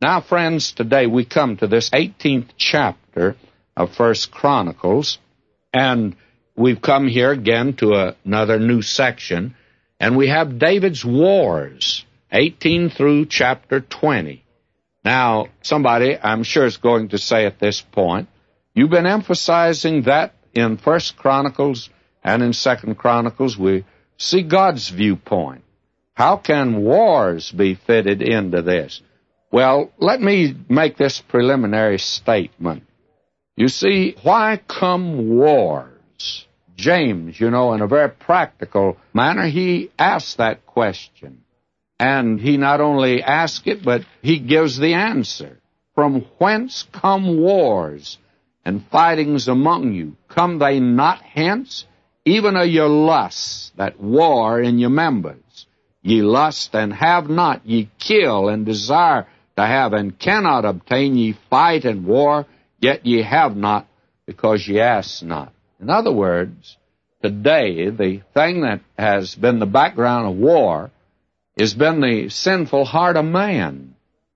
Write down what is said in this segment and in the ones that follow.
Now, friends, today we come to this 18th chapter of 1 Chronicles, and we've come here again to another new section, and we have David's wars, 18 through chapter 20. Now, somebody, I'm sure, is going to say at this point, you've been emphasizing that in 1 Chronicles and in 2 Chronicles we see God's viewpoint. How can wars be fitted into this? Well, let me make this preliminary statement. You see, why come wars? James, in a very practical manner, he asks that question. And he not only asks it, but he gives the answer. From whence come wars and fightings among you? Come they not hence? Even of your lusts that war in your members. Ye lust and have not, ye kill and desire to have and cannot obtain, ye fight and war, yet ye have not, because ye ask not. In other words, today the thing that has been the background of war has been the sinful heart of man.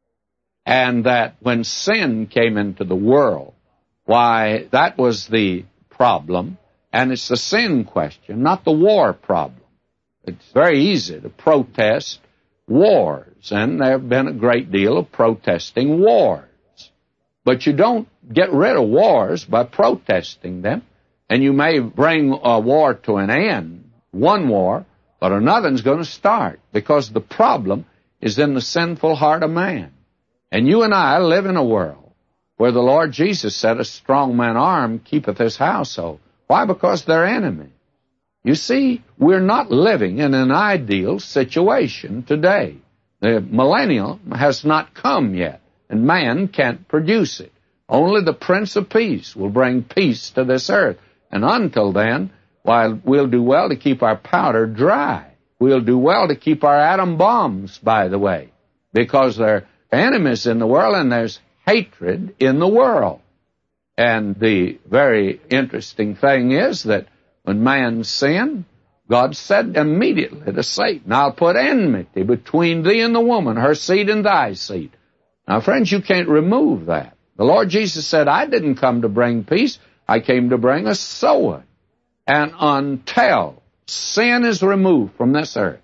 And that when sin came into the world, why, that was the problem, and it's the sin question, not the war problem. It's very easy to protest wars, and there have been a great deal of protesting wars. But you don't get rid of wars by protesting them, and you may bring a war to an end, one war, but another's going to start, because the problem is in the sinful heart of man. And you and I live in a world where the Lord Jesus said, a strong man armed keepeth his household. Why? Because they're enemies. You see, we're not living in an ideal situation today. The millennium has not come yet, and man can't produce it. Only the Prince of Peace will bring peace to this earth. And until then, while we'll do well to keep our powder dry, we'll do well to keep our atom bombs, by the way, because there are enemies in the world and there's hatred in the world. And the very interesting thing is that when man sinned, God said immediately to Satan, I'll put enmity between thee and the woman, her seed and thy seed. Now, friends, you can't remove that. The Lord Jesus said, I didn't come to bring peace. I came to bring a sword. And until sin is removed from this earth,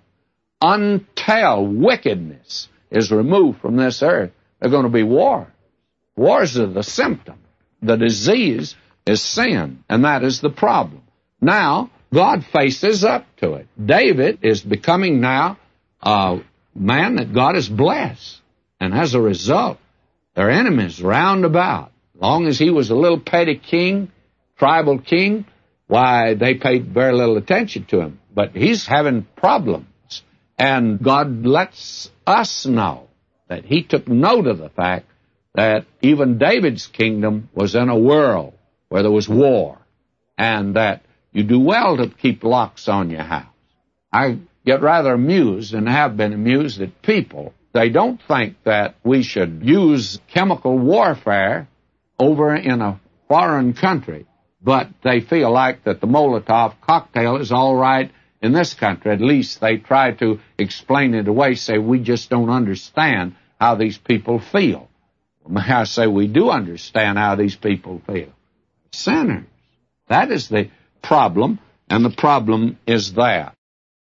until wickedness is removed from this earth, there are going to be wars. Wars are the symptom. The disease is sin, and that is the problem. Now, God faces up to it. David is becoming now a man that God has blessed. And as a result, their enemies round about. As long as he was a little petty king, tribal king, why, they paid very little attention to him. But he's having problems. And God lets us know that he took note of the fact that even David's kingdom was in a world where there was war, and that you do well to keep locks on your house. I get rather amused, and have been amused, at people. They don't think that we should use chemical warfare over in a foreign country, but they feel like that the Molotov cocktail is all right in this country. At least they try to explain it away, say we just don't understand how these people feel. May I say we do understand how these people feel. Sinners. That is the problem, and the problem is that.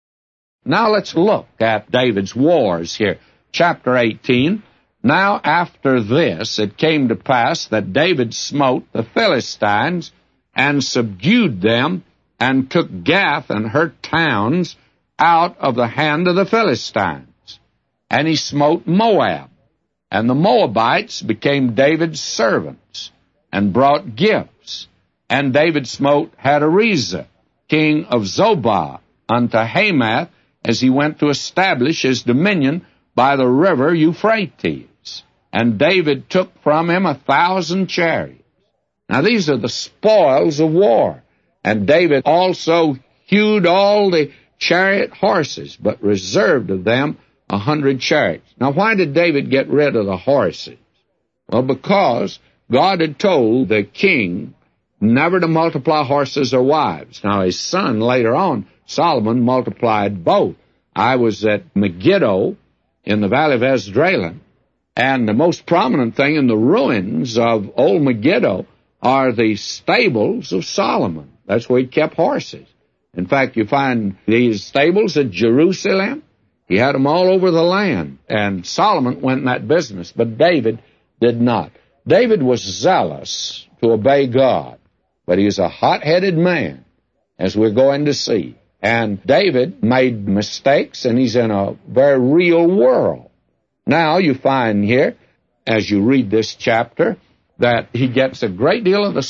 Now let's look at David's wars here. Chapter 18, Now after this it came to pass that David smote the Philistines and subdued them and took Gath and her towns out of the hand of the Philistines. And he smote Moab, and the Moabites became David's servants and brought gifts. And David smote Hadarezer, king of Zobah, unto Hamath, as he went to establish his dominion by the river Euphrates. And David took from him 1,000 chariots. Now these are the spoils of war. And David also hewed all the chariot horses, but reserved of them 100 chariots. Now why did David get rid of the horses? Well, because God had told the king never to multiply horses or wives. Now his son later on, Solomon, multiplied both. I was at Megiddo in the valley of Esdraelon, And the most prominent thing in the ruins of old Megiddo are the stables of Solomon. That's where he kept horses. In fact, you find these stables at Jerusalem. He had them all over the land. And Solomon went in that business, but David did not. David was zealous to obey God, but he was a hot-headed man, as we're going to see. And David made mistakes, and he's in a very real world. Now you find here, as you read this chapter, that he gets a great deal of the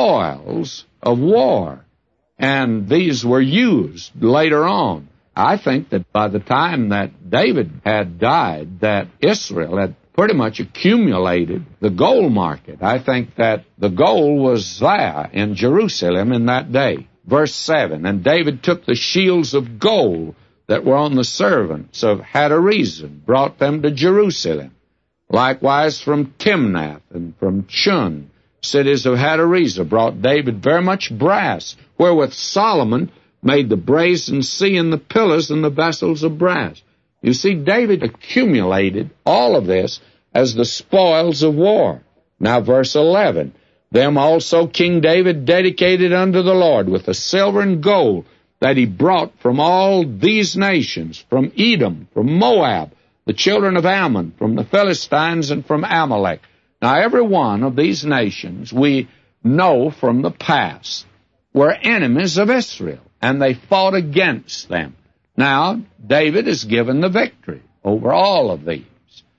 spoils of war. And these were used later on. I think that by the time that David had died, that Israel had pretty much accumulated the gold market. I think that the gold was there in Jerusalem in that day. Verse 7, and David took the shields of gold that were on the servants of Hadarezer, brought them to Jerusalem. Likewise from Timnath and from Chun, cities of Hadarezer, brought David very much brass, wherewith Solomon made the brazen sea and the pillars and the vessels of brass. You see, David accumulated all of this as the spoils of war. Now, verse 11, them also King David dedicated unto the Lord with the silver and gold that he brought from all these nations, from Edom, from Moab, the children of Ammon, from the Philistines, and from Amalek. Now, every one of these nations we know from the past were enemies of Israel, and they fought against them. Now, David is given the victory over all of these,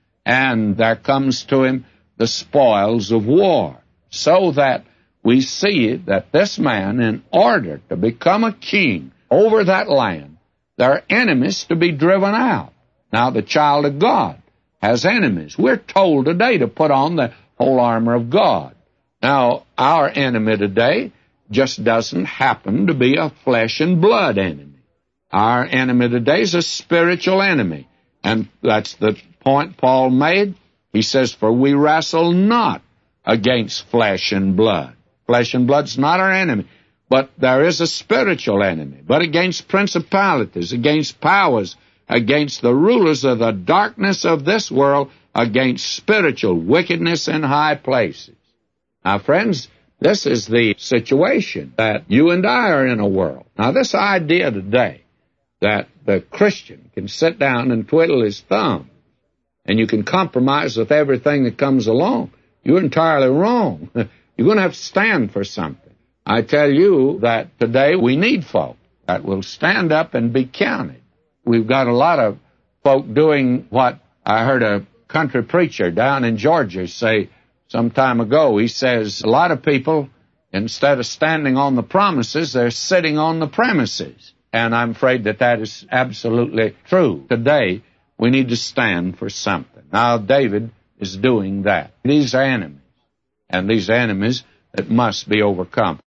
and there comes to him the spoils of war, so that we see that this man, in order to become a king over that land, there are enemies to be driven out. Now, the child of God has enemies. We're told today to put on the whole armor of God. Now, our enemy today just doesn't happen to be a flesh and blood enemy. Our enemy today is a spiritual enemy. And that's the point Paul made. He says, for we wrestle not against flesh and blood. Flesh and blood's not our enemy. But there is a spiritual enemy. But against principalities, against powers, against the rulers of the darkness of this world, against spiritual wickedness in high places. Now, friends, this is the situation that you and I are in a world. Now, this idea today that the Christian can sit down and twiddle his thumb and you can compromise with everything that comes along, you're entirely wrong. You're going to have to stand for something. I tell you that today we need folk that will stand up and be counted. We've got a lot of folk doing what I heard a country preacher down in Georgia say some time ago. He says a lot of people, instead of standing on the promises, they're sitting on the premises. And I'm afraid that that is absolutely true. Today, we need to stand for something. Now, David is doing that. These are enemies, and these are enemies that must be overcome.